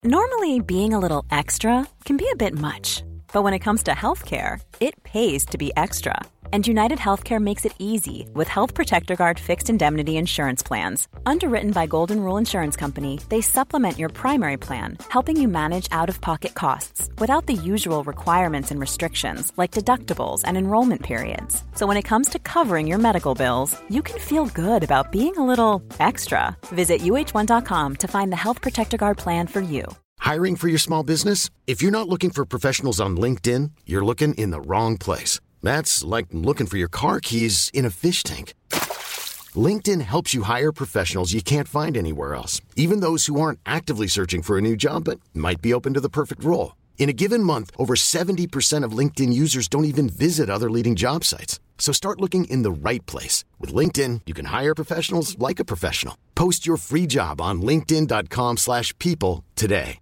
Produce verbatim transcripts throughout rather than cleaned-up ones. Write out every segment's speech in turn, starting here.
Normally, being a little extra can be a bit much, but when it comes to healthcare, it pays to be extra. And United Healthcare makes it easy with Health Protector Guard fixed indemnity insurance plans. Underwritten by Golden Rule Insurance Company, they supplement your primary plan, helping you manage out-of-pocket costs without the usual requirements and restrictions like deductibles and enrollment periods. So when it comes to covering your medical bills, you can feel good about being a little extra. Visit U H one dot com to find the Health Protector Guard plan for you. Hiring for your small business? If you're not looking for professionals on LinkedIn, you're looking in the wrong place. That's like looking for your car keys in a fish tank. LinkedIn helps you hire professionals you can't find anywhere else, even those who aren't actively searching for a new job but might be open to the perfect role. In a given month, over seventy percent of LinkedIn users don't even visit other leading job sites. So start looking in the right place. With LinkedIn, you can hire professionals like a professional. Post your free job on linkedin dot com slash people today.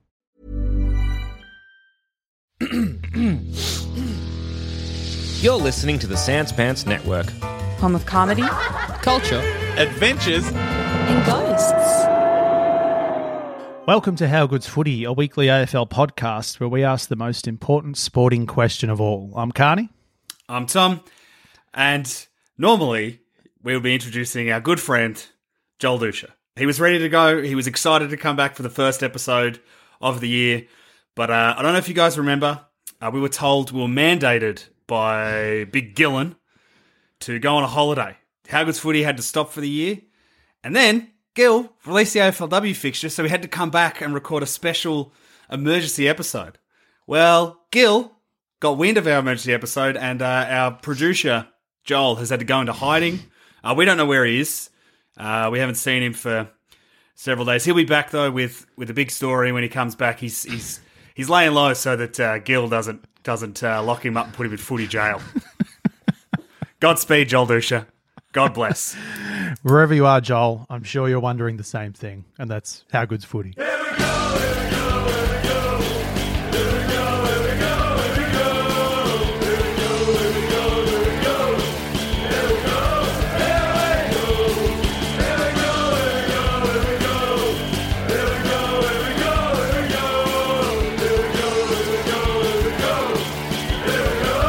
You're listening to the Sans Pants Network. Home of comedy, culture, adventures, and ghosts. Welcome to How Good's Footy, a weekly A F L podcast where we ask the most important sporting question of all. I'm Carney. I'm Tom. And normally we'll be introducing our good friend, Joel Dusha. He was ready to go. He was excited to come back for the first episode of the year. But uh, I don't know if you guys remember, uh, we were told, we were mandated by Big Gillen to go on a holiday. How Good's Footy had to stop for the year. And then Gil released the A F L W fixture, so we had to come back and record a special emergency episode. Well, Gil got wind of our emergency episode, and uh, our producer, Joel, has had to go into hiding. Uh, we don't know where he is. Uh, we haven't seen him for several days. He'll be back, though, with, with a big story. When he comes back, he's he's he's laying low so that uh, Gil doesn't doesn't uh, lock him up and put him in footy jail. Godspeed, Joel Dusha. God bless. Wherever you are, Joel, I'm sure you're wondering the same thing, and that's How Good's Footy. Here we go, here we go, here we go. Here we go, here we go, here we go. Here we go, here we go, here we go. Here we go, here we go. Here we go, here we go, here we go. Here we go, here we go, here we go. Here we go, here we go, here we go. Here we go,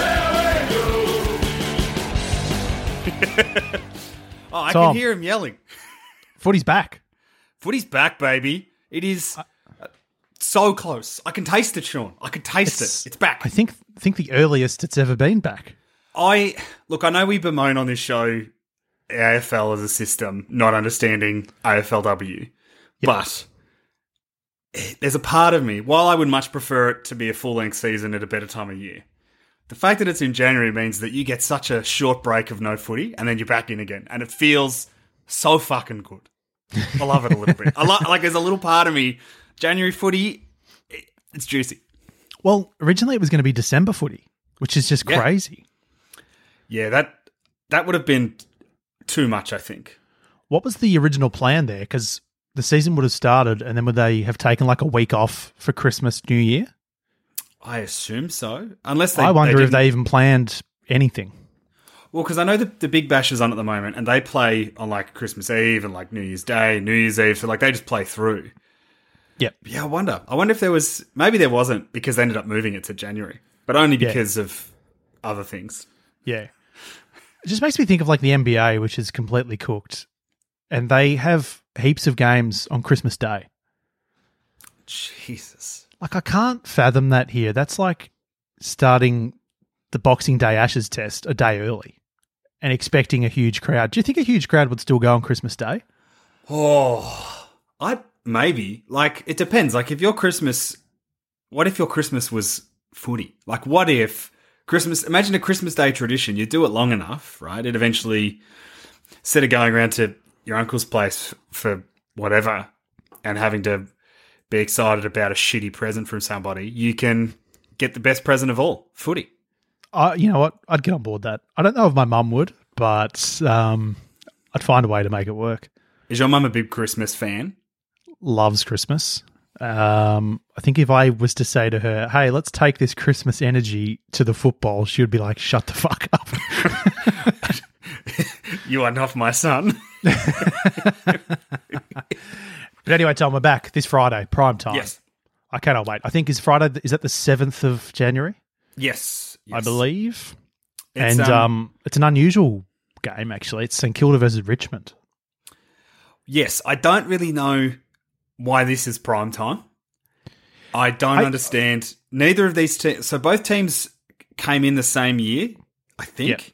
here we go. Oh, I Tom, can hear him yelling. Footy's back. Footy's back, baby. It is uh, so close. I can taste it, Sean. I can taste It's- it. It's back. I think think the earliest it's ever been back. I look, I know we bemoan on this show A F L as a system, not understanding A F L W, but there's a part of me, while I would much prefer it to be a full-length season at a better time of year, the fact that it's in January means that you get such a short break of no footy, and then you're back in again, and it feels so fucking good. I love it a little bit. I lo- like. There's a little part of me, January footy, it, it's juicy. Well, originally it was going to be December footy, which is just Yeah. crazy. Yeah, that that would have been too much, I think. What was the original plan there? Because the season would have started, and then would they have taken like a week off for Christmas, New Year? I assume so, unless they. I wonder they if didn't- they even planned anything. Well, because I know the, the Big Bash is on at the moment, and they play on like Christmas Eve and like New Year's Day, New Year's Eve, so like they just play through. Yep. Yeah, I wonder. I wonder if there was, maybe there wasn't because they ended up moving it to January, but only Yeah. because of other things. Yeah. It just makes me think of like the N B A, which is completely cooked, and they have heaps of games on Christmas Day. Jesus. Like, I can't fathom that here. That's like starting the Boxing Day Ashes test a day early and expecting a huge crowd. Do you think a huge crowd would still go on Christmas Day? Oh, I maybe. Like, it depends. Like, if your Christmas, what if your Christmas was footy? Like, what if Christmas, imagine a Christmas Day tradition. You do it long enough, right? It eventually, instead of going around to your uncle's place for whatever and having to be excited about a shitty present from somebody, you can get the best present of all, footy. Uh, you know what? I'd get on board that. I don't know if my mum would, but um, I'd find a way to make it work. Is your mum a big Christmas fan? Loves Christmas. Um, I think if I was to say to her, hey, let's take this Christmas energy to the football, she would be like, shut the fuck up. You are not my son. But anyway, Tom, we're back this Friday, prime time. Yes. I cannot wait. I think is Friday, is that the seventh of January? Yes. yes. I believe. It's, and um, um, it's an unusual game, actually. It's St Kilda versus Richmond. Yes, I don't really know why this is prime time. I don't I- understand. Neither of these teams... So both teams came in the same year, I think. Yep.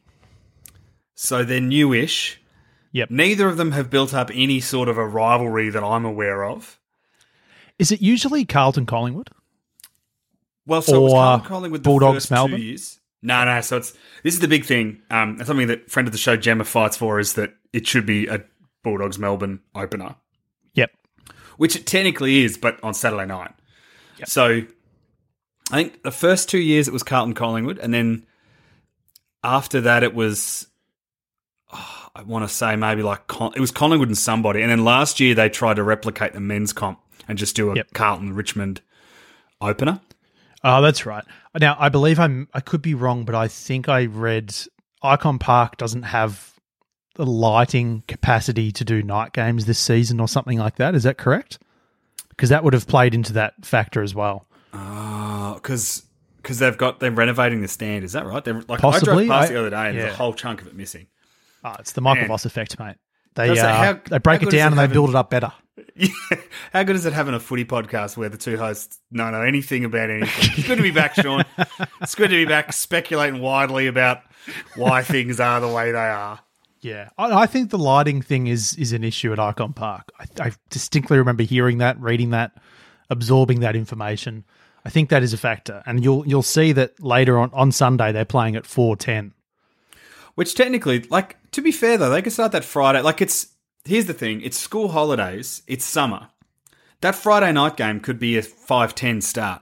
So they're newish. Yep. Neither of them have built up any sort of a rivalry that I'm aware of. Is it usually Carlton Collingwood? Well, so it was Or Carlton Collingwood the Bulldogs first Melbourne? two years. No, no. So it's this is the big thing. Um, and something that friend of the show Gemma fights for is that it should be a Bulldogs Melbourne opener, Yep. which it technically is, but on Saturday night. So I think the first two years it was Carlton Collingwood, and then after that it was, oh, I want to say maybe like Con- it was Collingwood and somebody, and then last year they tried to replicate the men's comp and just do a Yep. Carlton Richmond opener. Oh, that's right. Now, I believe I'm, I could be wrong, but I think I read Icon Park doesn't have the lighting capacity to do night games this season or something like that. Is that correct? Because that would have played into that factor as well. Oh, because because they've got they're renovating the stand. Is that right? They're like Possibly. I drove past I- the other day and there's yeah. a whole chunk of it missing. Oh, it's the Michael Man. Voss effect, mate. They Does it- uh, how- they break how it good is down it and they having- build it up better. Yeah. How good is it having a footy podcast where the two hosts don't know anything about anything? It's good to be back, Sean. It's good to be back speculating widely about why things are the way they are. Yeah, I, I think the lighting thing is is an issue at Icon Park. I, I distinctly remember hearing that, reading that, absorbing that information. I think that is a factor, and you'll you'll see that later on on Sunday they're playing at four ten. Which technically, like, to be fair though, they could start that Friday. Like, it's, here's the thing, it's school holidays, it's summer. That Friday night game could be a five ten start.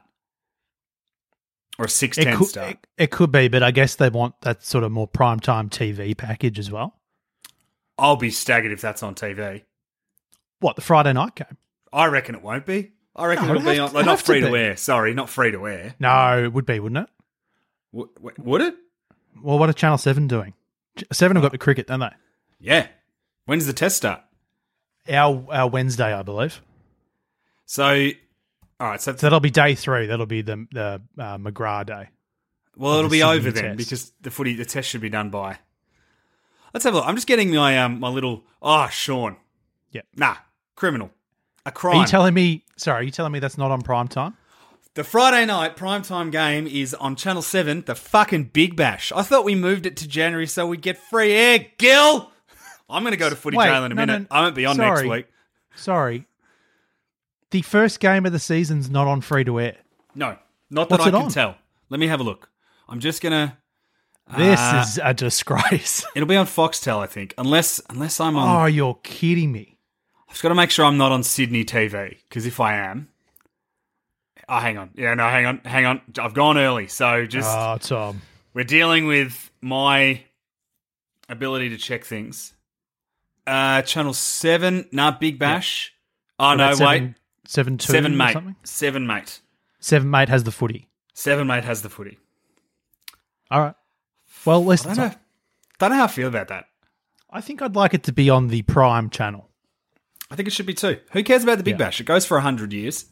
Or a six ten It could, start. it, it could be, but I guess they want that sort of more primetime T V package as well. I'll be staggered if that's on T V. What, the Friday night game? I reckon it won't be. I reckon No, it'll it'd be have on, to- like, it'd not have to free to be. wear. Sorry, not free to wear. No, it would be, wouldn't it? W- w- would it? Well, what are Channel seven doing? Ch- seven have got the cricket, don't they? Yeah. When does the test start? Our, our Wednesday, I believe. So, all right. So, So that'll be day three. That'll be the, the uh, McGrath day. well, of it'll the be Sydney over then test. because the footy, the test should be done by. Let's have a look. I'm just getting my um my little. Oh, Sean. Yep. Nah, criminal. A crime. Are you telling me, sorry, are you telling me that's not on prime time? The Friday night primetime game is on Channel seven, the fucking Big Bash. I thought we moved it to January so we'd get free air, Gil! I'm going to go to footy Wait, jail in a no, minute. no, I won't be on sorry. next week. Sorry. The first game of the season's not on free to air. No, not that What's I it can on? tell. Let me have a look. I'm just going to... This Uh, is a disgrace. It'll be on Foxtel, I think. Unless unless I'm Oh, on... you're kidding me. I've just got to make sure I'm not on Sydney T V, because if I am... Oh, hang on. Yeah, no, hang on. Hang on. I've gone early, so just... Oh, Tom. We're dealing with my ability to check things. Uh, Channel seven, nah, Big Bash. Oh, no, About wait. seven, seven, two Seven, or mate. something? Seven, mate. Seven, mate has the footy. Seven, mate has the footy. All right. Well, I listen, don't know. Don't know how I feel about that. I think I'd like it to be on the prime channel. I think it should be too. Who cares about the Big Yeah. Bash? It goes for one hundred years.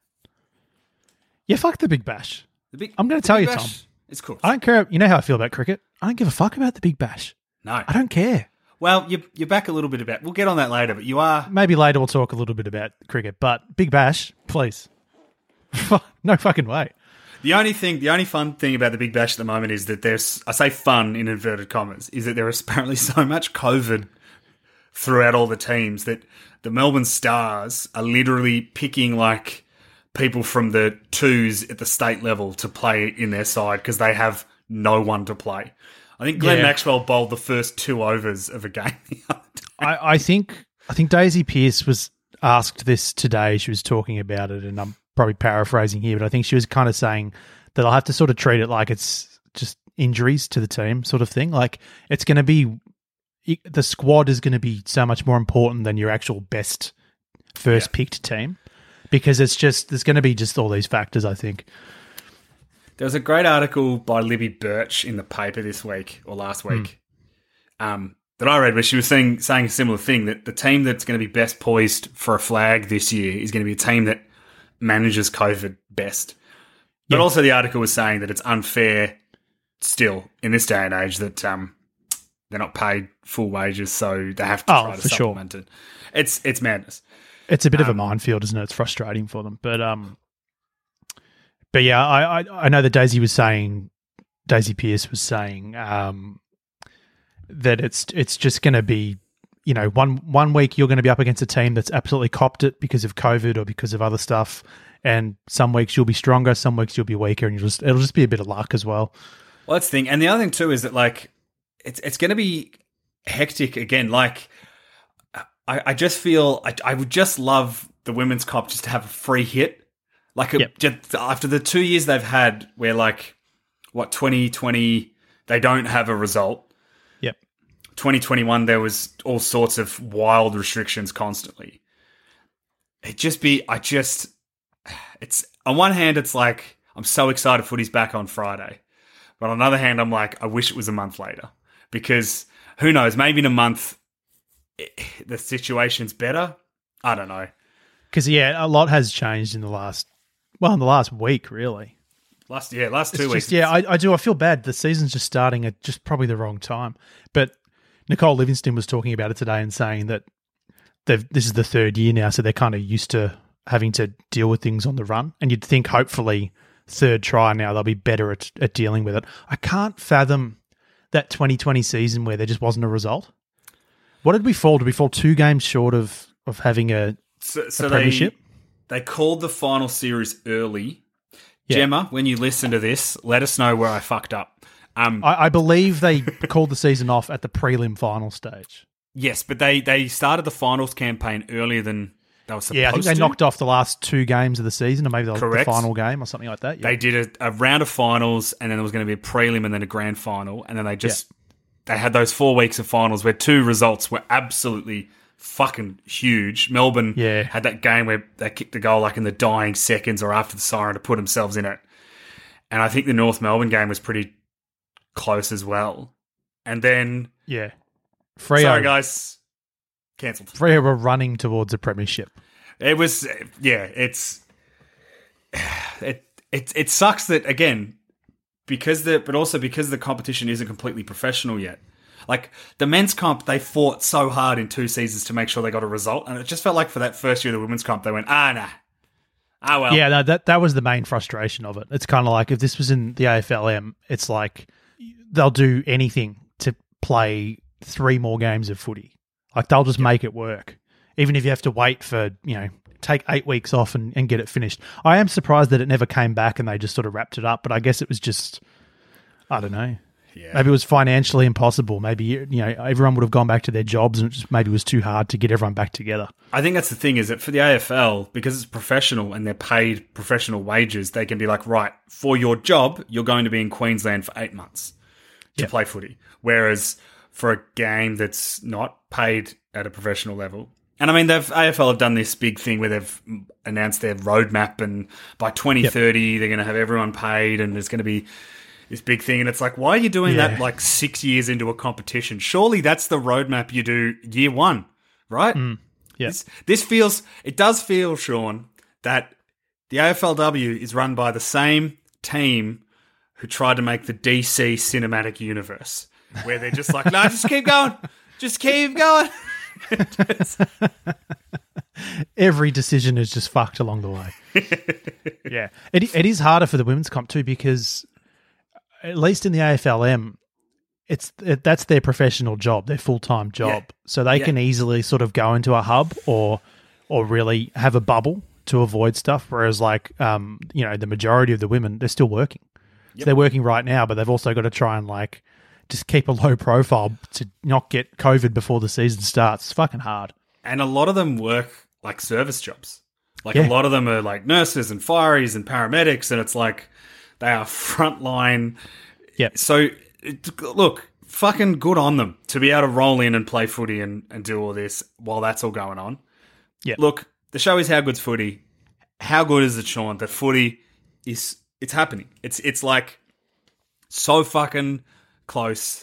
Yeah, fuck the Big Bash. The big, I'm gonna the tell Big you, Bash, Tom. It's cool. I don't care. You know how I feel about cricket. I don't give a fuck about the Big Bash. No. I don't care. Well, you're, you're back a little bit about... We'll get on that later, but you are... Maybe later we'll talk a little bit about cricket, but Big Bash, please. No fucking way. The only thing, the only fun thing about the Big Bash at the moment is that there's, I say fun in inverted commas, is that there is apparently so much COVID throughout all the teams that the Melbourne Stars are literally picking like people from the twos at the state level to play in their side because they have no one to play. I think Glenn Yeah. Maxwell bowled the first two overs of a game the other day. I, I think I think Daisy Pearce was asked this today. She was talking about it, and I'm probably paraphrasing here, but I think she was kind of saying that I'll have to sort of treat it like it's just injuries to the team sort of thing. Like it's going to be the squad is going to be so much more important than your actual best first Yeah. picked team because it's just there's going to be just all these factors. I think. There was a great article by Libby Birch in the paper this week or last week. Um, that I read where she was saying saying a similar thing, that the team that's going to be best poised for a flag this year is going to be a team that manages COVID best. But Yeah. also the article was saying that it's unfair still in this day and age that um, they're not paid full wages, so they have to Oh, try to for sure. supplement it. It's it's madness. It's a bit of a Um, minefield, isn't it? It's frustrating for them. But um, but yeah, I, I, I know that Daisy was saying, Daisy Pearce was saying um, that it's it's just going to be, you know, one one week you're going to be up against a team that's absolutely copped it because of COVID or because of other stuff, and some weeks you'll be stronger, some weeks you'll be weaker, and you'll just it'll just be a bit of luck as well. Well, that's the thing. And the other thing too is that like it's it's going to be hectic again. Like I, I just feel I, I would just love the women's comp just to have a free hit. Like a, Yep. just after the two years they've had, where like what twenty twenty they don't have a result. Yep. twenty twenty-one there was all sorts of wild restrictions constantly. It just be I just it's on one hand it's like I'm so excited footy's back on Friday. But on the other hand, I'm like, I wish it was a month later, because who knows? Maybe in a month, it, the situation's better. I don't know. Because yeah, a lot has changed in the last well, in the last week, really. Last yeah, last two It's weeks. just, yeah, I, I do. I feel bad. The season's just starting at just probably the wrong time. But Nicole Livingston was talking about it today and saying that they've this is the third year now, so they're kind of used to having to deal with things on the run. And you'd think, hopefully, third try now they'll be better at, at dealing with it. I can't fathom that twenty twenty season where there just wasn't a result. What did we fall? Did we fall two games short of of having a, so, a so they premiership? they called the final series early. Yeah. Gemma, when you listen to this, let us know where I fucked up. Um, I, I believe they called the season off at the prelim final stage. yes, but they they started the finals campaign earlier than they were supposed Yeah, I think they to. knocked off the last two games of the season, or maybe the, the Correct. final game or something like that. Yeah. They did a, a round of finals, and then there was going to be a prelim and then a grand final, and then they just they had those four weeks of finals where two results were absolutely fucking huge. Melbourne Yeah. had that game where they kicked the goal like in the dying seconds or after the siren to put themselves in it, and I think the North Melbourne game was pretty close as well. And then, yeah. Freo, sorry guys, cancelled. Freo were running towards a premiership. It was, yeah, it's, it, it, it sucks that, again, because the, but also because the competition isn't completely professional yet. Like, the men's comp, they fought so hard in two seasons to make sure they got a result, and it just felt like for that first year of the women's comp, they went, ah, nah, ah, well. Yeah, no, that that was the main frustration of it. It's kind of like if this was in the A F L M, it's like they'll do anything to play three more games of footy. Like, they'll just make it work. Even if you have to wait for, you know, take eight weeks off and, and get it finished. I am surprised that it never came back and they just sort of wrapped it up, but I guess it was just, I don't know. Yeah. Maybe it was financially impossible. Maybe, you know, everyone would have gone back to their jobs and it just maybe was too hard to get everyone back together. I think that's the thing, is that for the A F L, because it's professional and they're paid professional wages, they can be like, right, for your job, you're going to be in Queensland for eight months to Yep. play footy. Whereas for a game that's not paid at a professional level, and I mean, they've A F L have done this big thing where they've announced their roadmap, and by twenty thirty, they're going to have everyone paid, and there's going to be this big thing. And it's like, why are you doing Yeah. that like six years into a competition? Surely that's the roadmap you do year one, right? yeah. This, this feels, it does feel, Sean, that the A F L W is run by the same team who tried to make the D C cinematic universe, where they're just like, no, just keep going. Just keep going. Every decision is just fucked along the way. yeah. It, it is harder for the women's comp too, because at least in the A F L M, it's it, that's their professional job, their full-time job. Yeah. So they Yeah. can easily sort of go into a hub or or really have a bubble to avoid stuff. Whereas like, um, you know, the majority of the women, they're still working. So they're working right now, but they've also got to try and like just keep a low profile to not get COVID before the season starts. It's fucking hard. And a lot of them work like service jobs. Like Yeah. a lot of them are like nurses and fireys and paramedics, and it's like they are frontline. Yep. So, it, look, fucking good on them to be able to roll in and play footy and, and do all this while that's all going on. Yep. Look, the show is How Good's Footy. How good is it, Sean, that footy is, it's happening. It's, it's like so fucking close.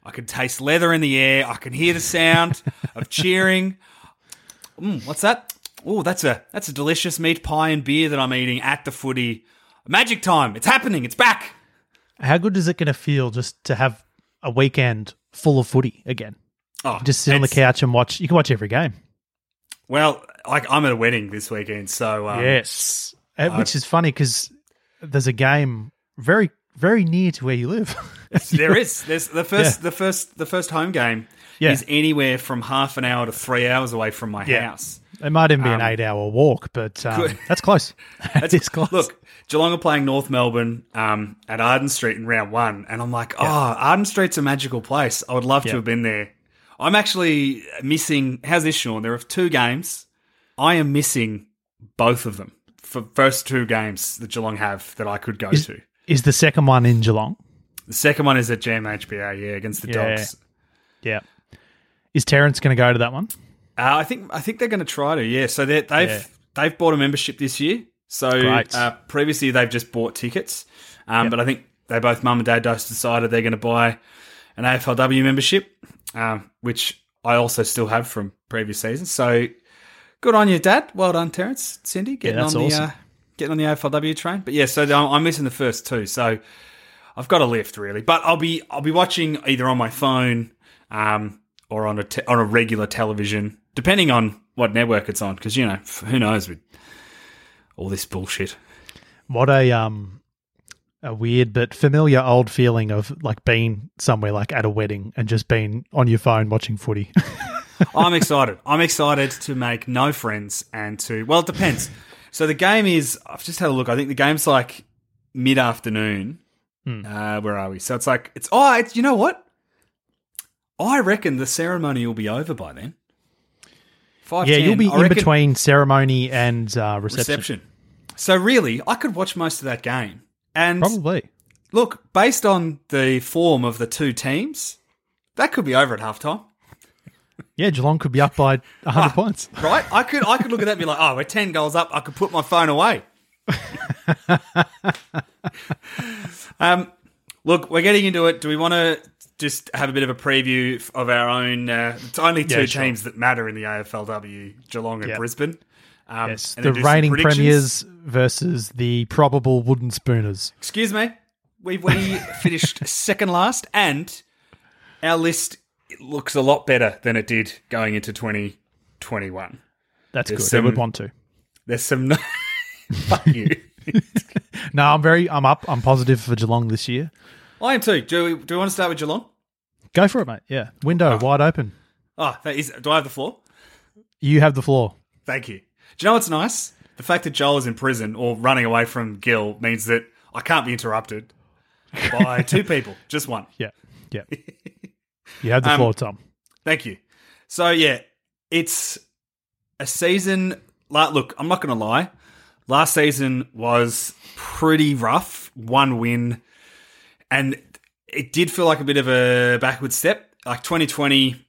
I can taste leather in the air. I can hear the sound of cheering. Mm, what's that? Oh, that's a that's a delicious meat pie and beer that I'm eating at the footy. Magic time. It's happening. It's back. How good is it going to feel just to have a weekend full of footy again? Oh, Just sit on the it's- couch and watch. You can watch every game. Well, like I'm at a wedding this weekend, so um, yes. Uh, Which is funny because there's a game very, very near to where you live. there is. There's the first, Yeah. the first, the first home game Yeah. is anywhere from half an hour to three hours away from my Yeah. house. It might even be Um, an eight-hour walk, but um, good. that's close. That's It's close. Look, Geelong are playing North Melbourne um, at Arden Street in round one, and I'm like, oh, Arden Street's a magical place. I would love Yeah. to have been there. I'm actually missing. How's this, Sean? There are two games. I am missing both of them for first two games that Geelong have that I could go Is, to. is the second one in Geelong? The second one is at G M H B A, yeah, against the Yeah. Dogs. Yeah. Is Terrence going to go to that one? Uh, I think I think they're going to try to, yeah. So they're- they've Yeah. they've bought a membership this year. So Great. uh, previously they've just bought tickets, um, Yep. but I think they both mum and dad just decided they're going to buy an A F L W membership, um, which I also still have from previous seasons. So good on you, Dad. Well done, Terrence, Cindy, getting that's on the awesome. uh, getting on the A F L W train. But yeah, so I'm I'm missing the first two. So I've got a lift really, but I'll be I'll be watching either on my phone um, or on a te- on a regular television, depending on what network it's on. Because you know, f- who knows with all this bullshit. What a um a weird but familiar old feeling of like being somewhere like at a wedding and just being on your phone watching footy. I'm excited. I'm excited to make no friends and to well, it depends. So the game is. I've just had a look. I think the game's like mid afternoon. Uh, where are we? So it's like it's. Oh, it's, you know what? I reckon the ceremony will be over by then. Five. yeah, you'll be I in reckon- between ceremony and uh, reception. reception. So really, I could watch most of that game. And Probably. look, based on the form of the two teams, that could be over at halftime, Yeah, Geelong could be up by one hundred points. right? I could I could look at that and be like, oh, we're ten goals up. I could put my phone away. um, look, we're getting into it. Do we want to just have a bit of a preview of our own? Uh, it's only two Yeah, sure. teams that matter in the A F L W: Geelong and Yep. Brisbane. Um, Yes, and the then do some reigning predictions. premiers versus the probable wooden spooners. Excuse me. We we finished second last, and our list looks a lot better than it did going into twenty twenty-one. That's There's good. some- I would want to. There's some. No- Fuck you. No, I'm very. I'm up. I'm positive for Geelong this year. I am too. Do we, do we want to start with Geelong? Go for it, mate. Yeah, window wide open. Oh, that is, do I have the floor? You have the floor. Thank you. Do you know what's nice? The fact that Joel is in prison or running away from Gil means that I can't be interrupted by two people, just one. Yeah, yeah. You have the Um, floor, Tom. Thank you. So, yeah, it's a season. la- Look, I'm not going to lie. Last season was pretty rough. One win. And it did feel like a bit of a backward step. Like twenty twenty,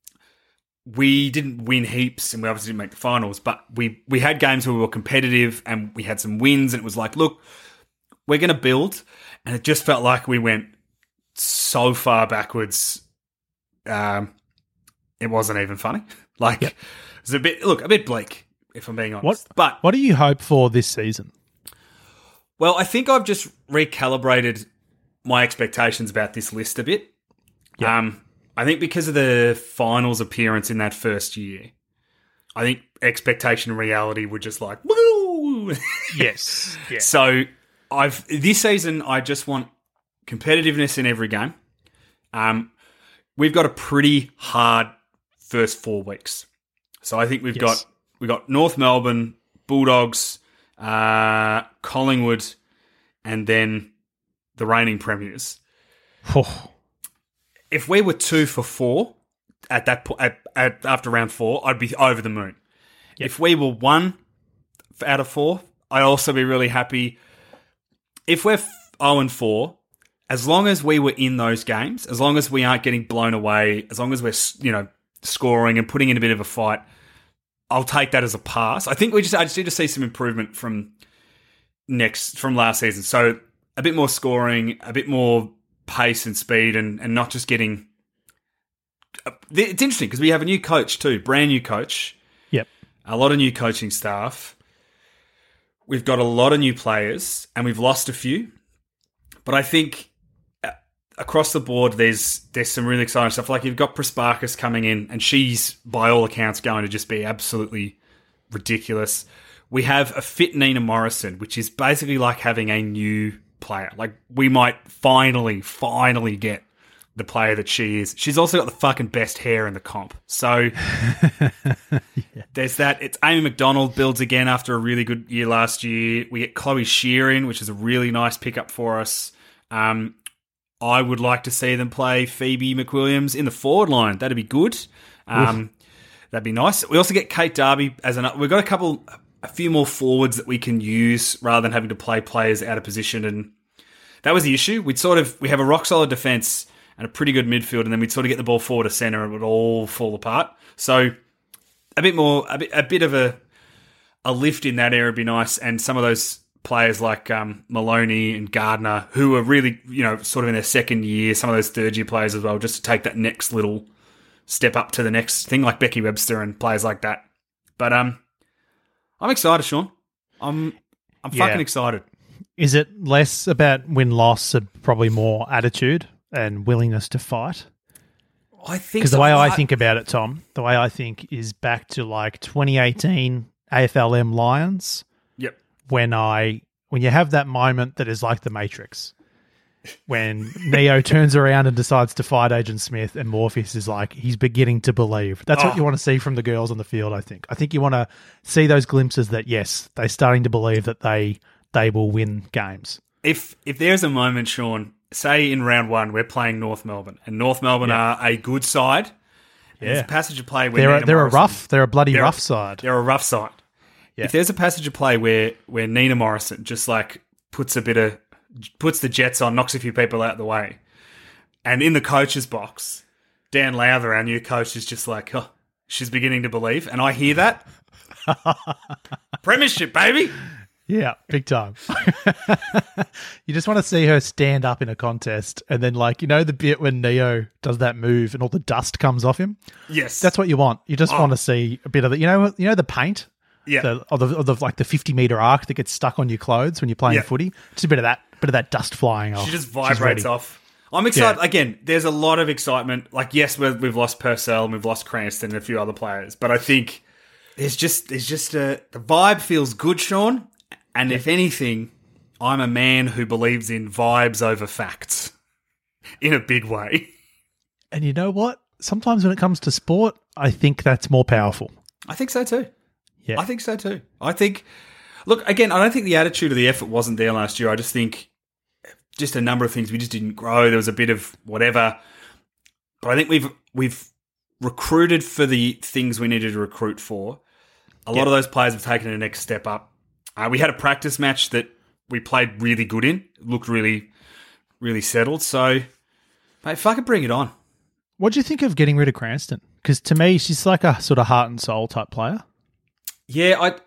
we didn't win heaps and we obviously didn't make the finals, but we, we had games where we were competitive and we had some wins and it was like, look, we're going to build. And it just felt like we went so far backwards. Um, it wasn't even funny. Like, it was a bit, look, a bit bleak, if I'm being honest. What? But, What do you hope for this season? well, I think I've just recalibrated my expectations about this list a bit. Yeah. Um, I think because of the finals appearance in that first year, I think expectation and reality were just like, woo! Yes. Yeah. So I've this season I just want competitiveness in every game. Um, we've got a pretty hard first four weeks. So I think we've Yes. got we've got North Melbourne, Bulldogs, uh, Collingwood, and then the reigning premiers. Oh, If we were two for four at that po- at, at after round four, I'd be over the moon. If we were one out of four, I'd also be really happy. If we're zero and four, as long as we were in those games, as long as we aren't getting blown away, as long as we're you know scoring and putting in a bit of a fight, I'll take that as a pass. I think we just I just need to see some improvement from next from last season. So a bit more scoring, a bit more pace and speed, and, and not just getting uh, it's interesting because we have a new coach too, brand new coach, Yep. a lot of new coaching staff. We've got a lot of new players, and we've lost a few. But I think uh, across the board, there's there's some really exciting stuff. Like you've got Prasparkas coming in, and she's by all accounts going to just be absolutely ridiculous. We have a fit Nina Morrison, which is basically like having a new player. Like we might finally, finally get the player that she is. She's also got the fucking best hair in the comp. So yeah. There's that. It's Amy McDonald builds again after a really good year last year. We get Chloe Shear in, which is a really nice pickup for us. Um, I would like to see them play Phoebe McWilliams in the forward line. That'd be good. Um, that'd be nice. We also get Kate Darby as an. We've got a couple, a few more forwards that we can use rather than having to play players out of position. And that was the issue. We'd sort of we have a rock solid defense and a pretty good midfield, and then we'd sort of get the ball forward to centre and it would all fall apart. So a bit more, a bit, a bit of a a lift in that area would be nice, and some of those players like um, Maloney and Gardner, who are really, you know, sort of in their second year, some of those third-year players as well, just to take that next little step up to the next thing, like Becky Webster and players like that. But um, I'm excited, Sean. I'm I'm Yeah. fucking excited. Is it less about win-loss and probably more attitude and willingness to fight? I think Because the so. way I think about it, Tom, the way I think is back to like twenty eighteen A F L M Lions, Yep. when I when you have that moment that is like the Matrix, when Neo turns around and decides to fight Agent Smith, and Morpheus is like, he's beginning to believe. That's Oh. what you want to see from the girls on the field, I think. I think you want to see those glimpses that, yes, they're starting to believe that they they will win games. If if there's a moment, Sean, say in round one we're playing North Melbourne, and North Melbourne Yeah. are a good side. And There's Yeah. a passage of play where They're, a, Nina they're a Morrison- rough, they're a bloody they're- rough side. They're a rough side. Yeah. If there's a passage of play where where Nina Morrison just like puts a bit of puts the Jets on, knocks a few people out of the way, and in the coach's box, Dan Lowther, our new coach, is just like, oh, she's beginning to believe, and I hear that. Premiership, baby. Yeah, big time. You just want to see her stand up in a contest, and then, like, you know, the bit when Neo does that move and all the dust comes off him. Yes, That's what you want. You just Oh. want to see a bit of the, you know, you know, the paint, yeah. the, or the, or the like the fifty meter arc that gets stuck on your clothes when you're playing Yeah. footy. Just a bit of that, bit of that dust flying off. She just She's vibrates ready. off. I'm excited. Yeah. Again, there's a lot of excitement. Like, yes, we've, we've lost Purcell and we've lost Cranston and a few other players, but I think there's just there's just a the vibe feels good, Sean. And if anything, I'm a man who believes in vibes over facts in a big way. And you know what? Sometimes when it comes to sport, I think that's more powerful. I think so too. Yeah. I think so too. I think, look, again, I don't think the attitude or the effort wasn't there last year. I just think just a number of things, we just didn't grow. There was a bit of whatever. But I think we've we've recruited for the things we needed to recruit for. A lot Yeah. of those players have taken a next step up. Uh, we had a practice match that we played really good in. It looked really, really settled. So, mate, fucking bring it on. What do you think of getting rid of Cranston? Because to me, she's like a sort of heart and soul type player. Yeah, I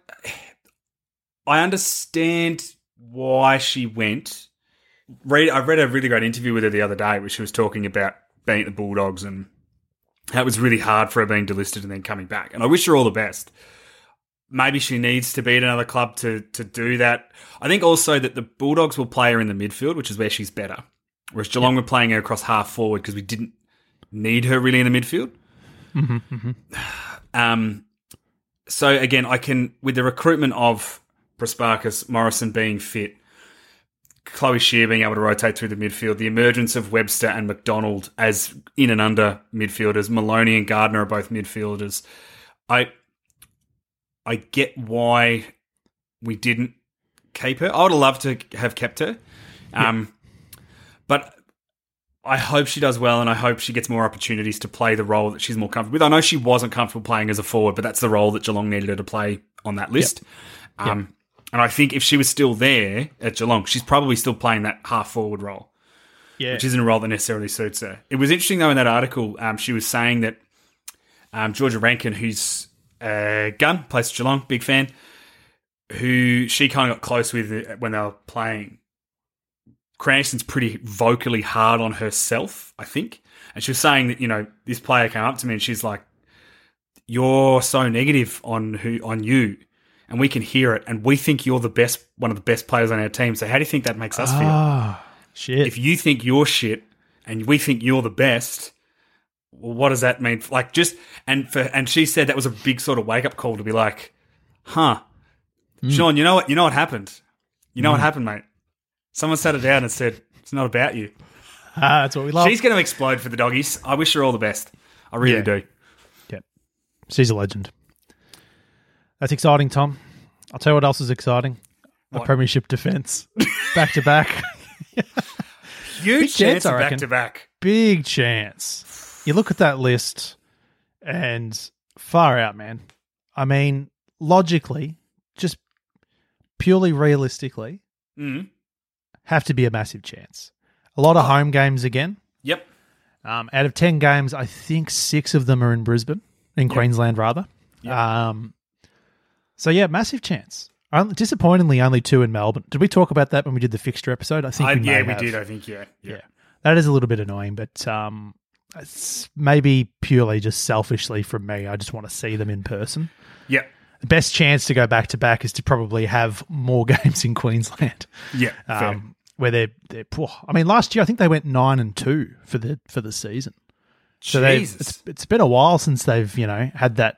I understand why she went. Read, I read a really great interview with her the other day where she was talking about being at the Bulldogs and how it was really hard for her being delisted and then coming back. And I wish her all the best. Maybe she needs to be at another club to to do that. I think also that the Bulldogs will play her in the midfield, which is where she's better. Whereas Geelong were playing her across half forward because we didn't need her really in the midfield. Mm-hmm, mm-hmm. Um, so again, I can, with the recruitment of Prasparkas, Morrison being fit, Chloe Shear being able to rotate through the midfield, the emergence of Webster and McDonald as in and under midfielders, Maloney and Gardner are both midfielders. I I get why we didn't keep her. I would have loved to have kept her. Um, but I hope she does well, and I hope she gets more opportunities to play the role that she's more comfortable with. I know she wasn't comfortable playing as a forward, but that's the role that Geelong needed her to play on that list. Yep. Um, yep. And I think if she was still there at Geelong, she's probably still playing that half-forward role, Yeah. which isn't a role that necessarily suits her. It was interesting, though, in that article, um, she was saying that um, Georgia Rankin, who's a gun, plays for Geelong, big fan, who she kind of got close with when they were playing, Cranston's pretty vocally hard on herself, I think. And she was saying that, you know, this player came up to me and she's like, "You're so negative on who on you, and we can hear it, and we think you're the best, one of the best players on our team. So how do you think that makes us feel? Ah, shit. If you think you're shit and we think you're the best, well, what does that mean? Like, just and for and she said that was a big sort of wake up call to be like, huh, Mm. Sean, you know what? You know what happened? You know mm. what happened, mate? Someone sat her down and said, "It's not about you." Ah, that's what we love. She's going to explode for the doggies. I wish her all the best. I really Yeah. do. Yep. She's a legend. That's exciting, Tom. I'll tell you what else is exciting. What? A premiership defence. Back to back. Huge Big chance, chance I of back reckon. to back. Big chance. You look at that list and far out, man. I mean, logically, just purely realistically, Mm. have to be a massive chance. A lot of Oh. home games again. Yep. Um, out of ten games, I think six of them are in Brisbane, in Yep. Queensland rather. Yep. Um, so yeah, massive chance. Um, disappointingly, only two in Melbourne. Did we talk about that when we did the fixture episode? I think I, we may yeah, we have. did. I think yeah. Yeah. Yeah, that is a little bit annoying, but um, it's maybe purely just selfishly from me. I just want to see them in person. Yep. The best chance to go back to back is to probably have more games in Queensland. Yeah. Fair. Um, where they're, they're poor. I mean, last year I think they went nine and two for the for the season. So they Jesus. it's it's been a while since they've you know had that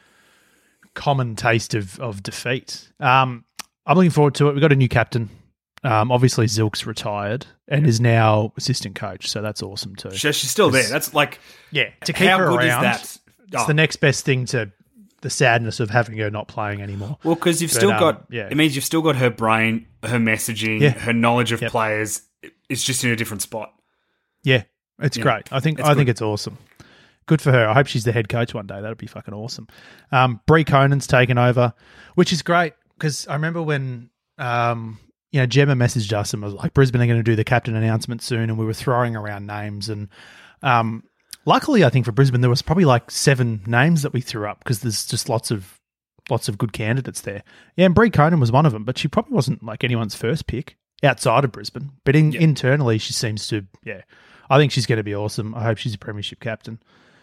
common taste of of defeat. Um, I'm looking forward to it. We've got a new captain. Um, obviously Zilk's retired and is now assistant coach, so that's awesome too. She- She's still there. That's like, Yeah, to keep how her good around, is that? it's Oh. the next best thing to the sadness of having her not playing anymore. Well, because you've But, still um, got, yeah. it means you've still got her brain, her messaging, Yeah. her knowledge of Yep. players. It's just in a different spot. Yeah, it's Yeah. great. I think It's I think good. it's awesome. Good for her. I hope she's the head coach one day. That'd be fucking awesome. Um, Bree Conan's taken over, which is great because I remember when um, you know Gemma messaged us and was like, "Brisbane are going to do the captain announcement soon," and we were throwing around names. And um, luckily, I think for Brisbane, there was probably like seven names that we threw up because there's just lots of lots of good candidates there. Yeah, and Bree Conan was one of them, but she probably wasn't like anyone's first pick outside of Brisbane. But in, Yeah. internally, she seems to. Yeah, I think she's going to be awesome. I hope she's a premiership captain.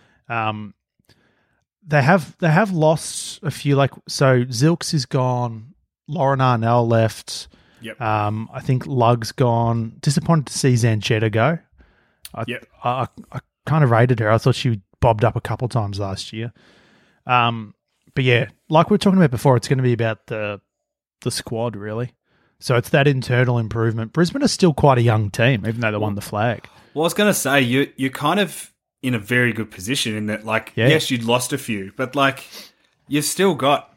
Um, they have they have lost a few. Like so, Zilks is gone. Lauren Arnell left. Yep. Um, I think Lug's gone. Disappointed to see Zanchetta go. I, Yep. I, I, I kind of rated her. I thought she bobbed up a couple times last year. Um, but yeah, like we were talking about before, it's going to be about the the squad really. So it's that internal improvement. Brisbane are still quite a young team, even though they won the flag. Well, I was going to say, you, you're kind of in a very good position in that, like, Yeah. yes, you'd lost a few, but, like, you've still got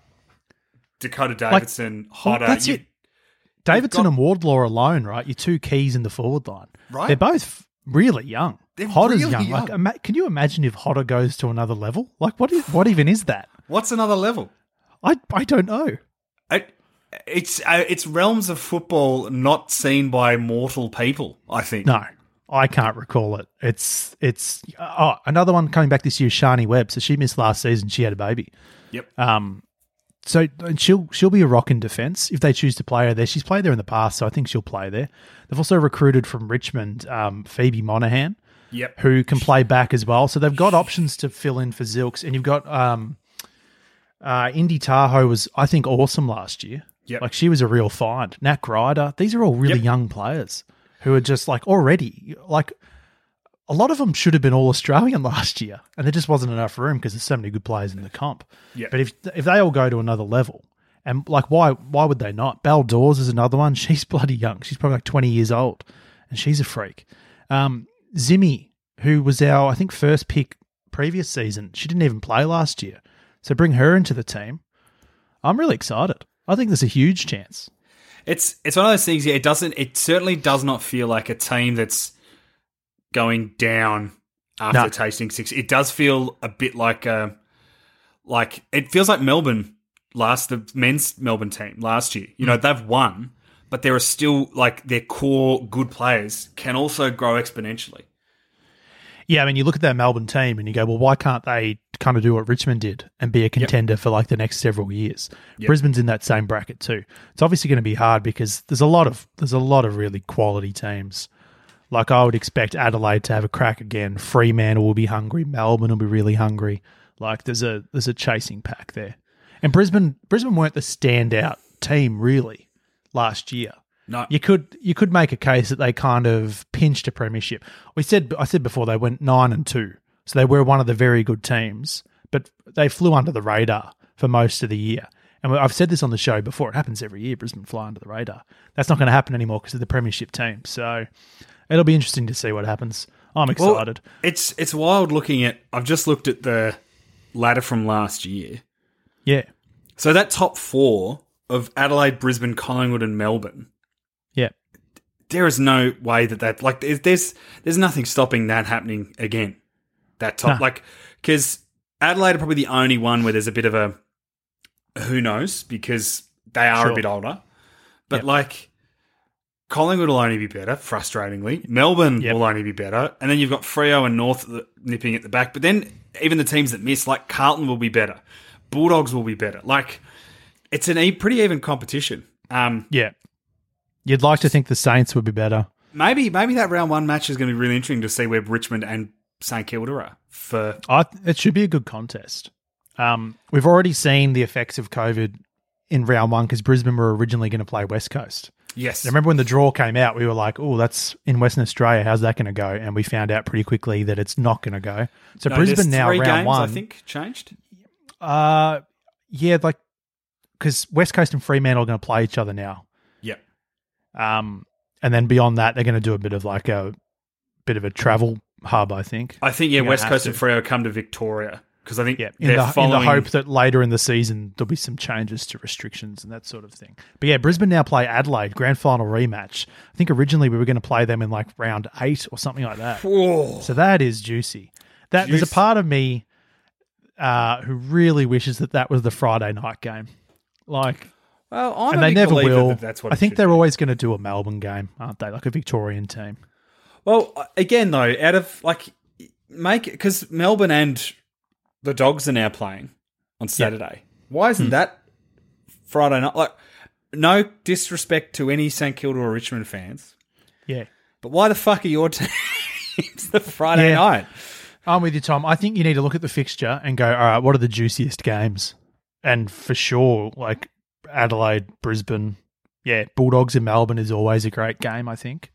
Dakota Davidson, Well, Hodder. that's you- it. Davidson got- and Wardlaw alone, right? Your two keys in the forward line. Right. They're both really young. They're Hodder's really young. young. Like, ima- can you imagine if Hodder goes to another level? Like, what is what even is that? What's another level? I I don't know. It, it's uh, it's realms of football not seen by mortal people, I think. No, I can't recall it. It's it's oh another one coming back this year, Shani Webb. So she missed last season. She had a baby. Yep. Um, so and she'll she'll be a rock in defence if they choose to play her there. She's played there in the past, so I think she'll play there. They've also recruited from Richmond um, Phoebe Monahan, Yep. who can play back as well. So they've got options to fill in for Zilks, and you've got um, uh, Indy Tahoe was I think awesome last year. Yep. Like she was a real find. Nat Grider. These are all really Yep. young players who are just like already like a lot of them should have been all Australian last year, and there just wasn't enough room because there's so many good players in the comp. Yep. But if if they all go to another level, and like why why would they not? Belle Dawes is another one. She's bloody young. She's probably like twenty years old, and she's a freak. Um, Zimmy, who was our I think first pick previous season, she didn't even play last year. So bring her into the team. I'm really excited. I think there's a huge chance. It's it's one of those things. Yeah, it doesn't. It certainly does not feel like a team that's going down after No. tasting six. It does feel a bit like a like it feels like Melbourne last the men's Melbourne team last year. You know they've won, but there are still like their core good players can also grow exponentially. Yeah, I mean, you look at that Melbourne team and you go, well, why can't they kind of do what Richmond did and be a contender for like the next several years? Yep. Brisbane's in that same bracket too. It's obviously going to be hard because there's a lot of there's a lot of really quality teams. Like I would expect Adelaide to have a crack again. Fremantle will be hungry. Melbourne will be really hungry. Like there's a there's a chasing pack there. And Brisbane Brisbane weren't the standout team really last year. No. You could you could make a case that they kind of pinched a premiership. We said I said before they went nine and two, so they were one of the very good teams, but they flew under the radar for most of the year. And I've said this on the show before. It happens every year. Brisbane fly under the radar. That's not going to happen anymore because of the premiership team. So it'll be interesting to see what happens. I'm excited. Well, it's it's wild looking at. I've just looked at the ladder from last year. Yeah, So that top four of Adelaide, Brisbane, Collingwood, and Melbourne. yeah, There is no way that that like there's there's, there's nothing stopping that happening again. That top No. like because Adelaide are probably the only one where there's a bit of a who knows because they are Sure. a bit older, but Yep. like Collingwood will only be better. Frustratingly, Melbourne Yep. will only be better, and then you've got Freo and North that- nipping at the back. But then even the teams that miss, like Carlton, will be better. Bulldogs will be better. Like it's an e- pretty even competition. Um, yeah. You'd like to think the Saints would be better. Maybe maybe that round one match is going to be really interesting to see where Richmond and St Kilda are. For I, it should be a good contest. Um, we've already seen the effects of COVID in round one because Brisbane were originally going to play West Coast. yes, I remember when the draw came out, we were like, oh, that's in Western Australia. How's that going to go? And we found out pretty quickly that it's not going to go. So No, there's Brisbane now, three round games, one. I think changed. Uh, yeah, like, because West Coast and Fremantle are going to play each other now. Yep. Um, and then beyond that, they're going to do a bit of like a bit of a travel hub, I think. I think yeah, You're gonna West have Coast to. and Freo come to Victoria because I think Yeah, in they're the, in following. the hope that later in the season there'll be some changes to restrictions and that sort of thing. But yeah, Brisbane now play Adelaide, grand final rematch. I think originally we were going to play them in like round eight or something like that. Whoa. So that is juicy. That There's Juice. a part of me uh, who really wishes that that was the Friday night game. Like, Well, I'm and a they big never believer will. That that's what I it think should they're be. always going to do a Melbourne game, aren't they? Like a Victorian team. Well, again though, out of like make because Melbourne and the Dogs are now playing on Saturday. Why isn't Hmm. that Friday night? Like, no disrespect to any St Kilda or Richmond fans, Yeah. but why the fuck are your teams the Friday Yeah. night? I'm with you, Tom. I think you need to look at the fixture and go, all right, what are the juiciest games? And for sure, like Adelaide, Brisbane, yeah, Bulldogs in Melbourne is always a great game, I think.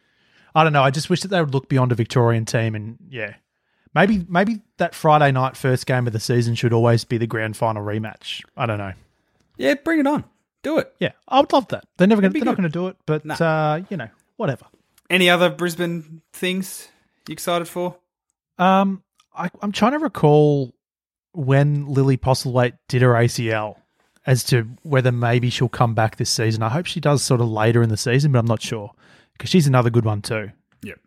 I don't know. I just wish that they would look beyond a Victorian team and, yeah, maybe maybe that Friday night first game of the season should always be the grand final rematch. I don't know. Yeah, bring it on. Do it. Yeah, I would love that. They're never going. That'd be They're not good. going to do it, but Nah. uh, you know, whatever. Any other Brisbane things you excited for? Um, I, I'm trying to recall when Lily Postlethwaite did her A C L as to whether maybe she'll come back this season. I hope she does sort of later in the season, but I'm not sure because she's another good one too. Yep.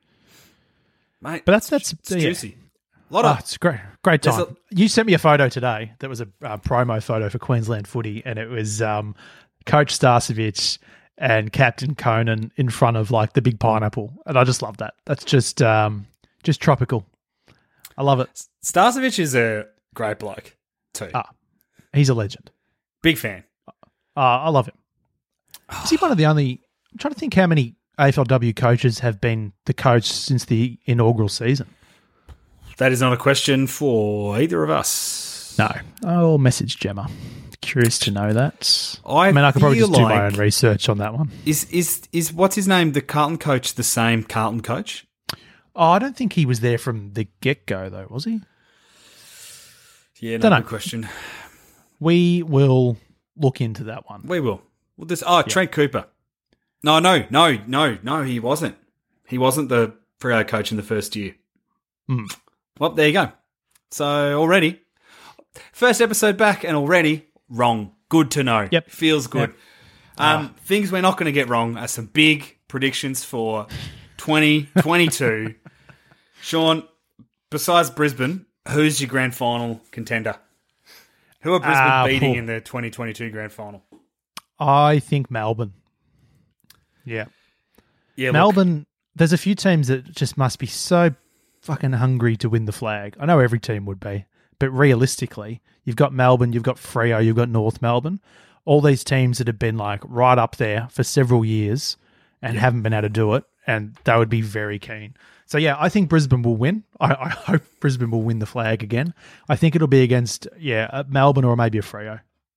Mate, But that's that's it's yeah. juicy. A lot Oh, of it's great, great There's time. you sent me a photo today that was a uh, promo photo for Queensland Footy, and it was um, Coach Starcevich and Captain Conan in front of like the big pineapple, and I just love that. That's just um, just tropical. I love it. Starcevich is a great bloke too. Ah, he's a legend. Big fan. Uh, I love him. Is he one of the only? I'm trying to think how many A F L W coaches have been the coach since the inaugural season. That is not a question for either of us. No, I'll message Gemma. Curious to know that. I mean, I could probably feel just do my like- own research on that one. Is is is what's his name? The Carlton coach, the same Carlton coach? Oh, I don't think he was there from the get go, though, was he? Yeah, no Dunno. good question. We will look into that one. We will. Well, this oh Trent Cooper. No, no, no, no, no. He wasn't. He wasn't the Freo coach in the first year. Hmm. Well, there you go. So already, first episode back, and already wrong. Good to know. Yep. Feels good. Yep. Ah. Um, Things we're not going to get wrong are some big predictions for twenty twenty-two. Sean, besides Brisbane, who's your grand final contender? Who are Brisbane Ah, beating poor. in the twenty twenty-two grand final? I think Melbourne. Yeah. Yeah, look, Melbourne, there's a few teams that just must be so fucking hungry to win the flag. I know every team would be, but realistically, you've got Melbourne, you've got Freo, you've got North Melbourne, all these teams that have been like right up there for several years and yeah. haven't been able to do it, and they would be very keen. So yeah, I think Brisbane will win. I, I hope Brisbane will win the flag again. I think it'll be against yeah Melbourne or maybe a Freo.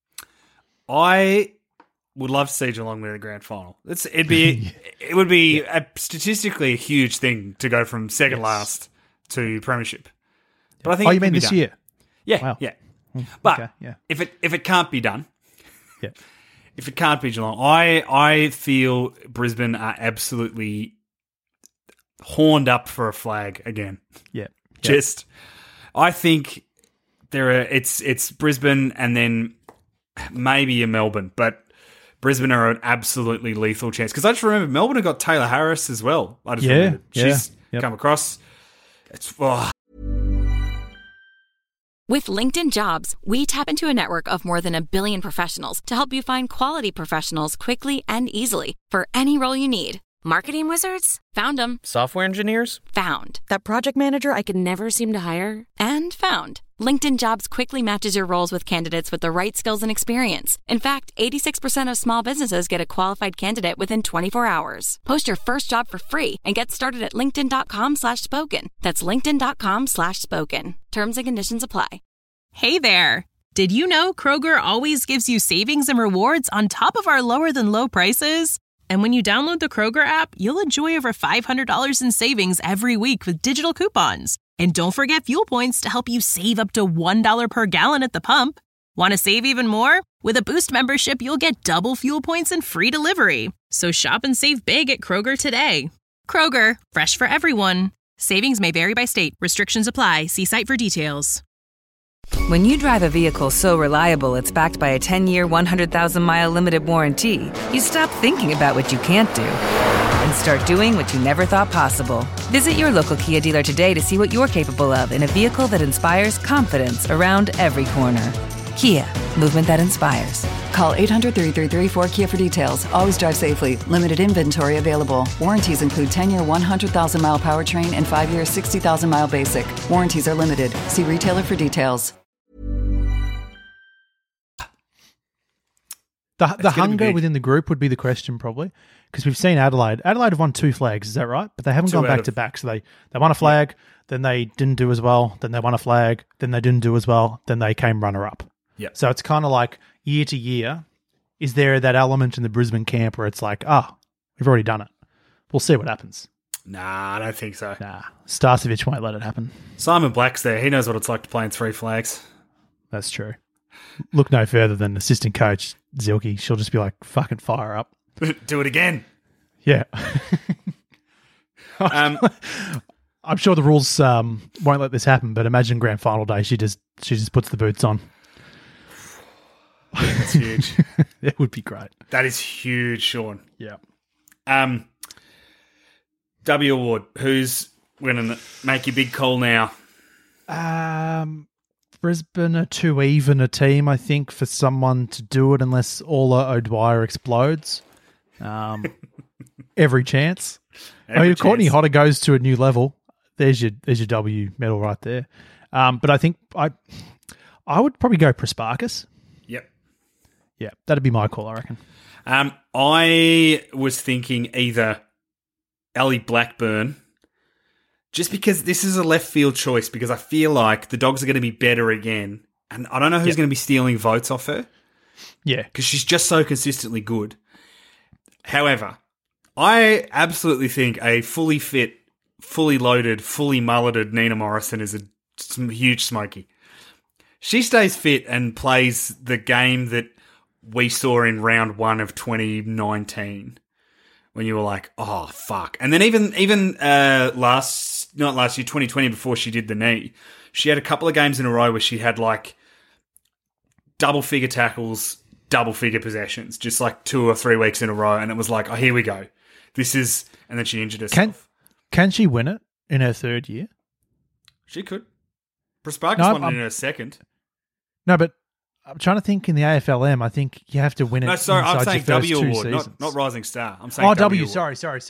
I would love to see Geelong win the grand final. It's it'd be it would be yeah. a, statistically a huge thing to go from second yes. last to premiership. But I think oh, you mean this done. year? Yeah, wow. yeah. But okay, yeah. if it if it can't be done, yeah. If it can't be Geelong, I I feel Brisbane are absolutely horned up for a flag again. Yeah, just I think there are it's it's Brisbane and then maybe a Melbourne, but Brisbane are an absolutely lethal chance. Because I just remember Melbourne have got Taylor Harris as well. I just yeah, remember yeah, she's yep. come across. It's oh. With LinkedIn Jobs, we tap into a network of more than a billion professionals to help you find quality professionals quickly and easily for any role you need. Marketing wizards? Found them. Software engineers? Found. That project manager I could never seem to hire? And found. LinkedIn Jobs quickly matches your roles with candidates with the right skills and experience. In fact, eighty-six percent of small businesses get a qualified candidate within twenty-four hours. Post your first job for free and get started at linkedin.com slash spoken. That's linkedin.com slash spoken. Terms and conditions apply. Hey there. Did you know Kroger always gives you savings and rewards on top of our lower than low prices? And when you download the Kroger app, you'll enjoy over five hundred dollars in savings every week with digital coupons. And don't forget fuel points to help you save up to one dollar per gallon at the pump. Want to save even more? With a Boost membership, you'll get double fuel points and free delivery. So shop and save big at Kroger today. Kroger, fresh for everyone. Savings may vary by state. Restrictions apply. See site for details. When you drive a vehicle so reliable it's backed by a ten-year, one hundred thousand mile limited warranty, you stop thinking about what you can't do and start doing what you never thought possible. Visit your local Kia dealer today to see what you're capable of in a vehicle that inspires confidence around every corner. Kia, movement that inspires. Call eight hundred, three three three, four K I A for details. Always drive safely. Limited inventory available. Warranties include ten-year, one hundred thousand mile powertrain and five-year, sixty thousand mile basic. Warranties are limited. See retailer for details. The, the hunger within the group would be the question, probably, because we've seen Adelaide. Adelaide have won two flags, is that right? But they haven't two gone back of... to back. So they, they won a flag, yeah. then they didn't do as well, then they won a flag, then they didn't do as well, then they came runner-up. Yeah. So it's kind of like year to year, is there that element in the Brisbane camp where it's like, ah, oh, we've already done it. We'll see what happens. Nah, I don't think so. Nah, Starcevich won't let it happen. Simon Black's there. He knows what it's like to play in three flags. That's true. Look no further than assistant coach Zilke. She'll just be like, fucking fire up. Do it again. Yeah. um, I'm sure the rules um, won't let this happen, but imagine grand final day, she just she just puts the boots on. That's huge. It would be great. That is huge, Sean. Yeah. Um, W Award, who's going to make your big call now? Um... Brisbane are too even a team, I think, for someone to do it unless Ola O'Dwyer explodes. Um, every chance. Every I mean, if Courtney Hodder goes to a new level, there's your there's your W medal right there. Um, but I think I I would probably go Prasparkas. Yep. Yeah, that'd be my call, I reckon. Um, I was thinking either Ellie Blackburn, just because this is a left field choice, because I feel like the Dogs are going to be better again. And I don't know who's yep. going to be stealing votes off her. Yeah. Because she's just so consistently good. However, I absolutely think a fully fit, fully loaded, fully mulleted Nina Morrison is a huge smoky. She stays fit and plays the game that we saw in round one of twenty nineteen. When you were like, oh, fuck. And then even even uh, last, not last year, twenty twenty, before she did the knee, she had a couple of games in a row where she had like double-figure tackles, double-figure possessions, just like two or three weeks in a row. And it was like, oh, here we go. This is, and then she injured herself. Can, can she win it in her third year? She could. Prasparkas no, won it I'm, in her second. No, but I'm trying to think in the A F L M, I think you have to win it. No, sorry, I'm saying W two Award, seasons. not, not Rising Star. I'm saying Oh, W. W, Award. sorry, sorry, sorry.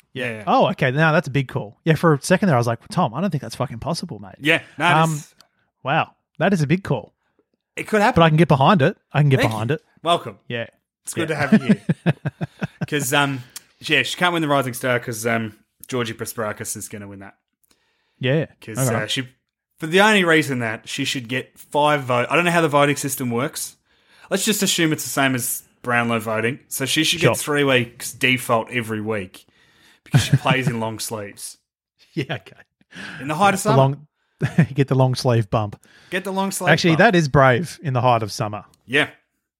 Yeah. Yeah. Oh, okay. Now that's a big call. Yeah, for a second there, I was like, Tom, I don't think that's fucking possible, mate. Yeah. No, Um, this- Wow, that is a big call. it could happen. But I can get behind it. I can get Thank behind you. it. Welcome. Yeah. It's good Yeah. to have you here. Because, um, yeah, she can't win the Rising Star because um, Georgie Presprakis is going to win that. Yeah. Because Okay. uh, she, for the only reason that she should get five votes. I don't know how the voting system works. Let's just assume it's the same as Brownlow voting. So she should Sure. get three weeks default every week because she plays in long sleeves. Yeah, okay. In the height of The summer. long, you get the long sleeve bump. Get the long sleeve. Actually, bump. that is brave in the height of summer. Yeah.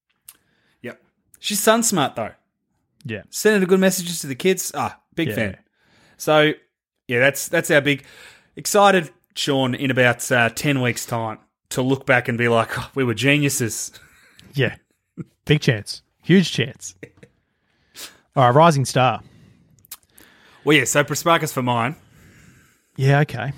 Yep. She's sun smart, though. Yeah. Sending good messages to the kids. Ah, big Yeah. fan. So, yeah, that's that's our big... Excited, Sean, in about uh, ten weeks' time to look back and be like, oh, we were geniuses. Yeah. Big chance. Huge chance. All right, Rising Star. Well, yeah, so Presprakis for mine. Yeah, okay.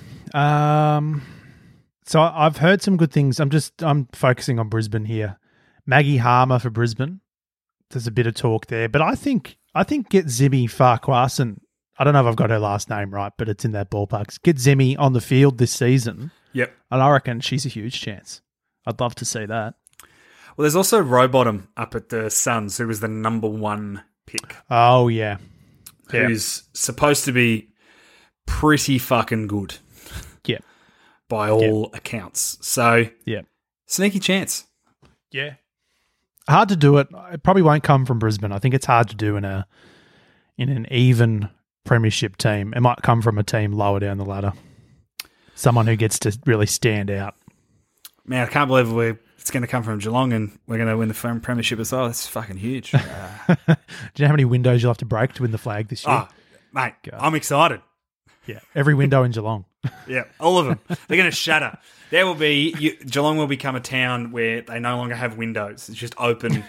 Um, so I- I've heard some good things. I'm just I'm focusing on Brisbane here. Maggie Harmer for Brisbane. There's a bit of talk there, but I think I think get Zimmy Farquharson. I don't know if I've got her last name right, but it's in that ballpark. Get Zimmy on the field this season, Yep. and I reckon she's a huge chance. I'd love to see that. Well, there's also Rowbottom up at the Suns, who was the number one pick, Oh yeah, yeah, who's supposed to be pretty fucking good yeah, by all accounts. So, yeah, sneaky chance. yeah. Hard to do it. It probably won't come from Brisbane. I think it's hard to do in a in an even premiership team. It might come from a team lower down the ladder. Someone who gets to really stand out. Man, I can't believe we're, it's going to come from Geelong and we're going to win the firm premiership as well. That's fucking huge. Uh, Do you know how many windows you'll have to break to win the flag this year? oh, mate, I'm excited. Yeah, every window in Geelong. Yeah, all of them. They're going to shatter. There will be, you, Geelong will become a town where they no longer have windows. It's just open.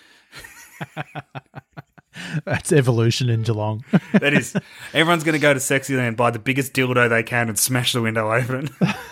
That's evolution in Geelong. That is, everyone's going to go to Sexyland, buy the biggest dildo they can and smash the window open.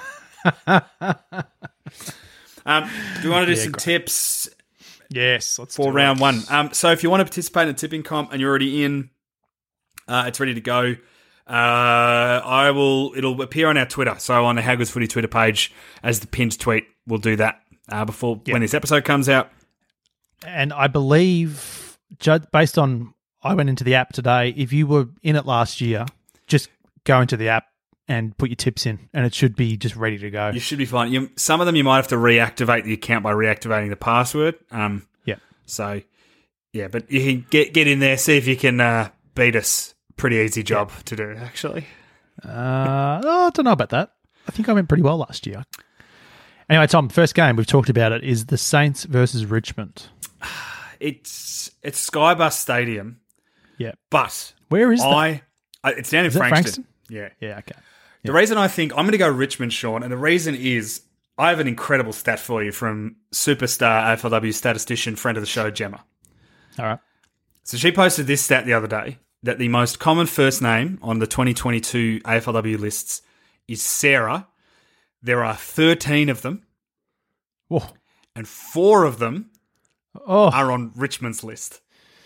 um, do you want to do Yeah, some great. tips Yes, let's for do round it. one? Um, so if you want to participate in a tipping comp and you're already in, uh, it's ready to go. Uh, I will. It'll appear on our Twitter. So on the How Good's Footy Twitter page as the pinned tweet. We'll do that uh, before Yeah. when this episode comes out. And I believe, ju- based on, I went into the app today. If you were in it last year, just go into the app and put your tips in, and it should be just ready to go. You should be fine. You, some of them you might have to reactivate the account by reactivating the password. Um, Yeah. So, yeah, but you can get get in there, see if you can uh, beat us. Pretty easy job to do, actually. Uh, oh, I don't know about that. I think I went pretty well last year. Anyway, Tom, first game, we've talked about it, is the Saints versus Richmond. It's it's Skybus Stadium, Yeah. but Where is that? I, I it's down in Is that Frankston. Frankston? Yeah. Yeah, okay. The reason I think I'm going to go Richmond, Sean, and the reason is I have an incredible stat for you from superstar A F L W statistician, friend of the show, Gemma. All right. So she posted this stat the other day, that the most common first name on the twenty twenty-two A F L W lists is Sarah. There are thirteen of them, Whoa. and four of them Oh, are on Richmond's list.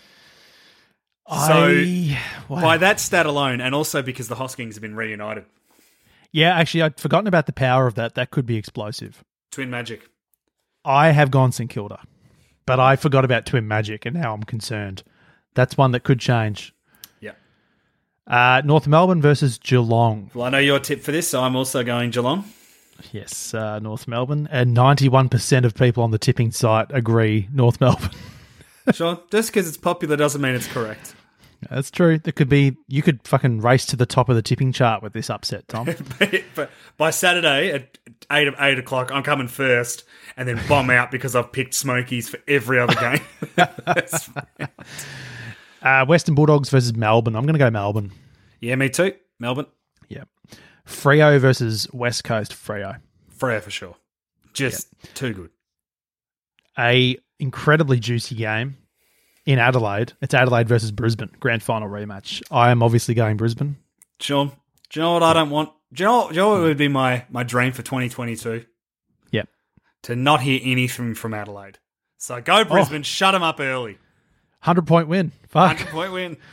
I, wow. By that stat alone, and also because the Hoskings have been reunited. Yeah, actually, I'd forgotten about the power of that. That could be explosive. Twin Magic. I have gone St Kilda, but I forgot about Twin Magic, and now I'm concerned. That's one that could change. Yeah. Uh, North Melbourne versus Geelong. Well, I know your tip for this, so I'm also going Geelong. Yes, uh, North Melbourne. And ninety-one percent of people on the tipping site agree North Melbourne. Sure. Just because it's popular doesn't mean it's correct. That's true. There could be, you could fucking race to the top of the tipping chart with this upset, Tom. But by Saturday at eight of eight o'clock, I'm coming first, and then bomb out because I've picked Smokies for every other game. That's fine. Uh, Western Bulldogs versus Melbourne. I'm going to go Melbourne. Yeah, me too. Melbourne. Yeah. Freo versus West Coast. Freo. Freo for sure. Just too good. A incredibly juicy game in Adelaide. It's Adelaide versus Brisbane. Grand final rematch. I am obviously going Brisbane. Sean, do you know what I don't want? Do you know, do you know what would be my, my dream for twenty twenty-two? Yep. To not hear anything from Adelaide. So go Brisbane, shut them up early. one hundred point win. Fuck. one hundred point win.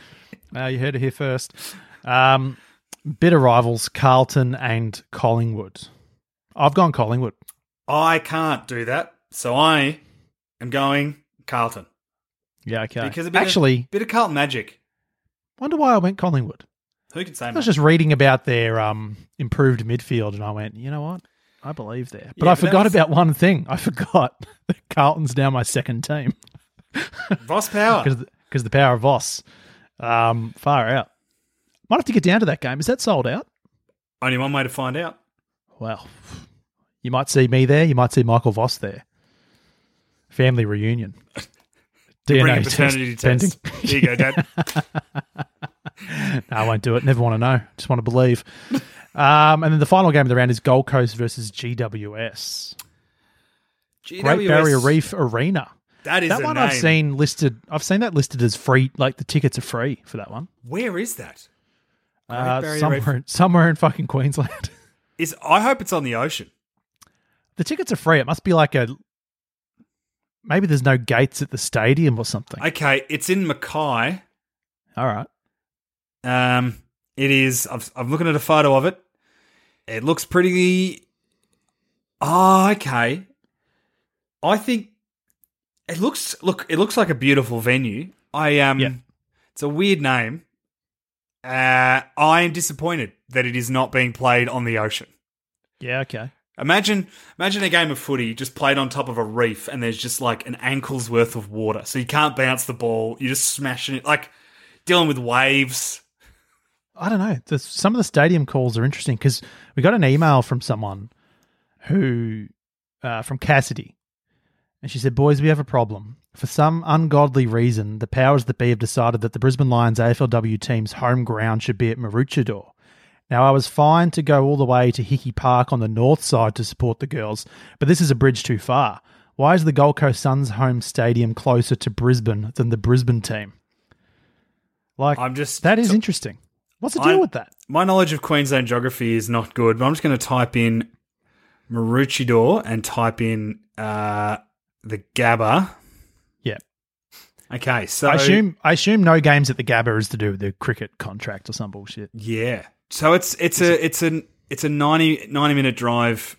Uh, you heard it here first. Um, bitter rivals, Carlton and Collingwood. I've gone Collingwood. I can't do that, so I am going Carlton. Yeah, okay. Because a bit Actually, of, bit of Carlton magic. wonder why I went Collingwood. Who could say I that? was just reading about their um, improved midfield, and I went, you know what? I believe there. But Yeah, I but that forgot was- about one thing. I forgot that Carlton's now my second team. Voss Power. Because the power of Voss. Um, far out. Might have to get down to that game. Is that sold out? Only one way to find out. Well, you might see me there. You might see Michael Voss there. Family reunion. D N A Bring a test paternity pending. test. There you go, Dad. No, I won't do it. Never want to know. Just want to believe. Um, and then the final game of the round is Gold Coast versus G W S. G W S, Great Barrier Reef Arena. That is that a one name. I've seen listed. I've seen that listed as free. Like the tickets are free for that one. Where is that? Great Uh, Barrier somewhere, Reef. somewhere in fucking Queensland. Is I hope it's on the ocean. The tickets are free. It must be like a. Maybe there's no gates at the stadium or something. Okay, it's in Mackay. All right. Um, it is. I've, I'm looking at a photo of it. It looks pretty. Oh, okay. I think it looks. Look, it looks like a beautiful venue. I um, Yeah. it's a weird name. Uh, I am disappointed that it is not being played on the ocean. Yeah. Okay. Imagine, imagine a game of footy just played on top of a reef, and there's just like an ankle's worth of water, so you can't bounce the ball. You're just smashing it, like dealing with waves. I don't know. The, some of the stadium calls are interesting because we got an email from someone who, uh, from Cassidy, and she said, "Boys, we have a problem. For some ungodly reason, the powers that be have decided that the Brisbane Lions A F L W team's home ground should be at Maroochydore. Now, I was fine to go all the way to Hickey Park on the north side to support the girls, but this is a bridge too far. Why is the Gold Coast Suns home stadium closer to Brisbane than the Brisbane team?" Like, I'm just that is so- interesting. What's the deal I'm- with that? My knowledge of Queensland geography is not good, but I'm just going to type in Maroochydore and type in uh, the Gabba. Yeah. Okay, so I assume I assume no games at the Gabba is to do with the cricket contract or some bullshit. yeah. So it's it's a it's a it's a ninety, ninety minute drive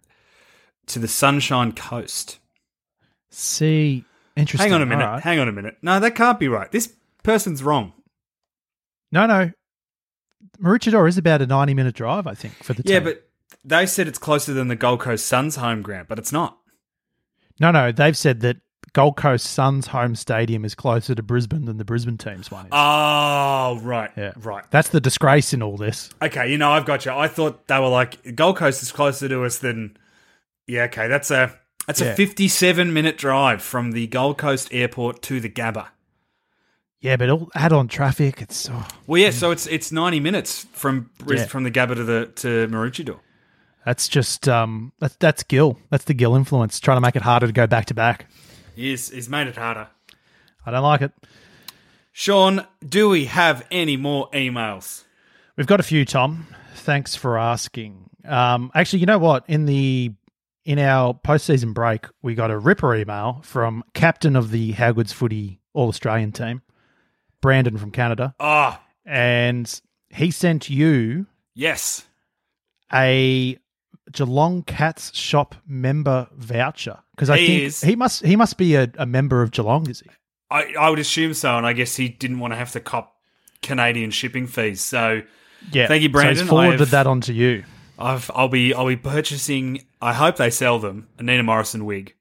to the Sunshine Coast. See, interesting. Hang on a minute. All right. Hang on a minute. No, that can't be right. This person's wrong. No, no. Maroochydore is about a ninety-minute drive, I think, for the Yeah, team. but they said it's closer than the Gold Coast Suns home ground, but it's not. No, no, they've said that Gold Coast Suns' home stadium is closer to Brisbane than the Brisbane team's one is. Oh, right. yeah. Right. That's the disgrace in all this. Okay, you know, I've got you. I thought they were like Gold Coast is closer to us than. Yeah, okay, that's a that's Yeah. a fifty-seven minute drive from the Gold Coast airport to the Gabba. Yeah, but all add-on traffic, it's... Oh, Well, yeah, so it's it's ninety minutes from Bris- Yeah. from the Gabba to the to Maroochydore. that's just... um, that's, that's Gill. That's the Gill influence, trying to make it harder to go back-to-back. He's he's made it harder. I don't like it. Sean, do we have any more emails? We've got a few, Tom. Thanks for asking. Um, actually, you know what? In the in our postseason break, we got a ripper email from captain of the How Good's Footy All-Australian team, Brandon from Canada, Ah, and he sent you yes. a Geelong Cats shop member voucher because I He think is. he must he must be a, a member of Geelong, is he? I, I would assume so, and I guess he didn't want to have to cop Canadian shipping fees. So Yeah. Thank you, So Brandon. he's forwarded I've- that on to you. I've, I'll be I'll be purchasing. I hope they sell them a Nina Morrison wig.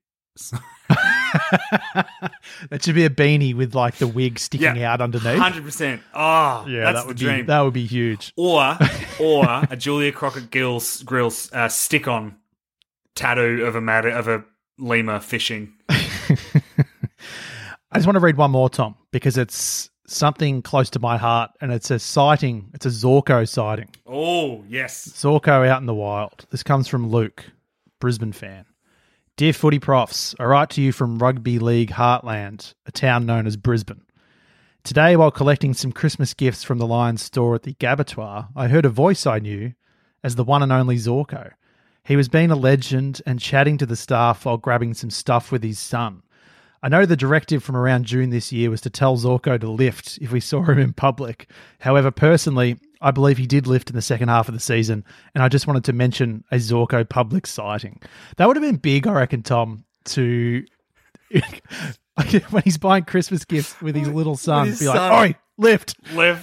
That should be a beanie with like the wig sticking out underneath. Hundred percent. Oh, Yeah, that's that would the dream. be that would be huge. Or or a Julia Crockett Gill's grills uh, stick on tattoo of a matter of a lemur fishing. I just want to read one more, Tom, because it's something close to my heart, and it's a sighting. It's a Zorko sighting. Oh yes. Zorko out in the wild. This comes from Luke, Brisbane fan. Dear footy profs, I write to you from Rugby League Heartland, a town known as Brisbane. Today, while collecting some Christmas gifts from the Lions store at the Gabbatoir, I heard a voice I knew as the one and only Zorko. He was being a legend and chatting to the staff while grabbing some stuff with his son. I know the directive from around June this year was to tell Zorko to lift if we saw him in public. However, personally, I believe he did lift in the second half of the season, and I just wanted to mention a Zorko public sighting. That would have been big, I reckon, Tom, to when he's buying Christmas gifts with his little son, his be son. like, "Oi, lift, Lift.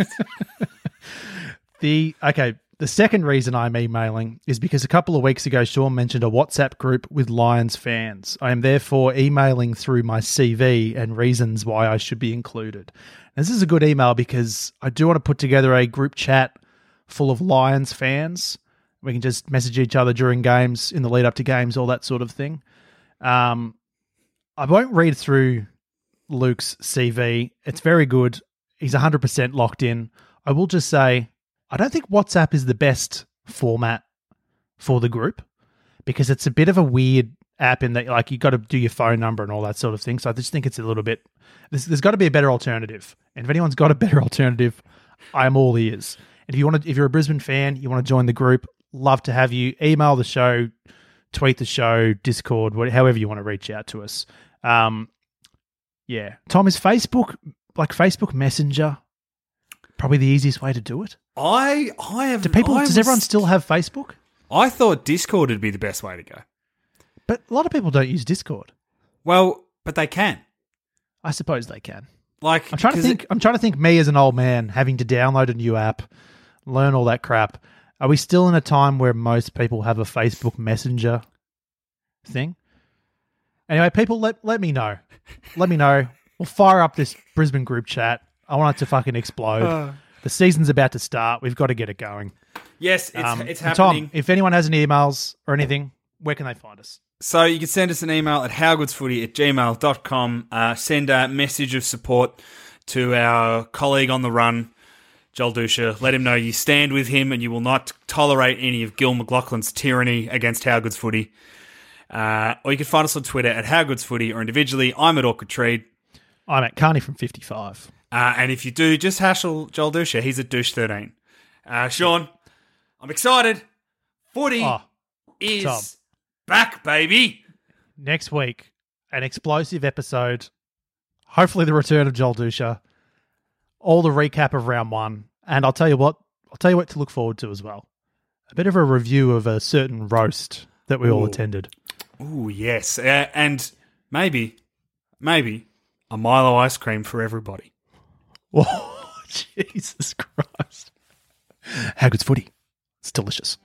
The okay. The second reason I'm emailing is because a couple of weeks ago, Sean mentioned a WhatsApp group with Lions fans. I am therefore emailing through my C V and reasons why I should be included. And this is a good email because I do want to put together a group chat full of Lions fans. We can just message each other during games, in the lead up to games, all that sort of thing. Um, I won't read through Luke's C V. It's very good. He's one hundred percent locked in. I will just say, I don't think WhatsApp is the best format for the group because it's a bit of a weird app in that, like, you got to do your phone number and all that sort of thing. So I just think it's a little bit, there's, there's got to be a better alternative. And if anyone's got a better alternative, I'm all ears. And if you want to, if you're a Brisbane fan, you want to join the group, love to have you. Email the show, tweet the show, Discord, whatever, however you want to reach out to us. Um, yeah. Tom, is Facebook, like Facebook Messenger, probably the easiest way to do it? I I have. Do people? I does was- everyone still have Facebook? I thought Discord would be the best way to go. But a lot of people don't use Discord. Well, but they can. I suppose they can. Like, I'm trying to 'cause think. it- I'm trying to think. Me as an old man having to download a new app, learn all that crap. Are we still in a time where most people have a Facebook Messenger thing? Anyway, people, let let me know. Let me know. We'll fire up this Brisbane group chat. I want it to fucking explode. Uh. The season's about to start. We've got to get it going. yes, it's Um, it's and happening. Tom, if anyone has any emails or anything, where can they find us? So you can send us an email at howgoodsfooty at gmail dot com. Uh, send a message of support to our colleague on the run, Joel Dusha. Let him know you stand with him and you will not tolerate any of Gil McLaughlin's tyranny against Howgoodsfooty. Uh, or you can find us on Twitter at howgoodsfooty or individually. I'm at Awkward Treed. I'm at Carney from fifty-five. Uh, and if you do, just hassle Joel Dusha. He's at Douche thirteen. Uh, Sean, I'm excited. Footy Oh, is Tom. back, baby. Next week, an explosive episode. Hopefully the return of Joel Dusha. All the recap of round one. And I'll tell you what, I'll tell you what to look forward to as well. A bit of a review of a certain roast that we all Ooh. attended. Ooh, yes. Uh, and maybe, maybe a Milo ice cream for everybody. Oh, Jesus Christ. How good's footy? It's delicious.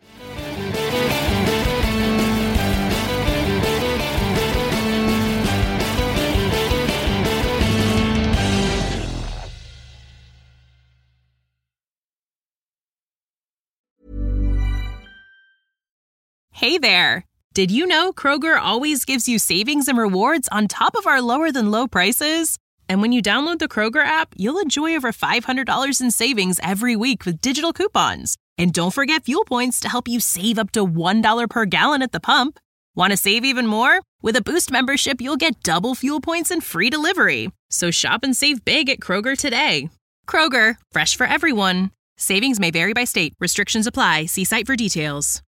Hey there! Did you know Kroger always gives you savings and rewards on top of our lower than low prices? And when you download the Kroger app, you'll enjoy over five hundred dollars in savings every week with digital coupons. And don't forget fuel points to help you save up to one dollar per gallon at the pump. Want to save even more? With a Boost membership, you'll get double fuel points and free delivery. So shop and save big at Kroger today. Kroger, fresh for everyone. Savings may vary by state. Restrictions apply. See site for details.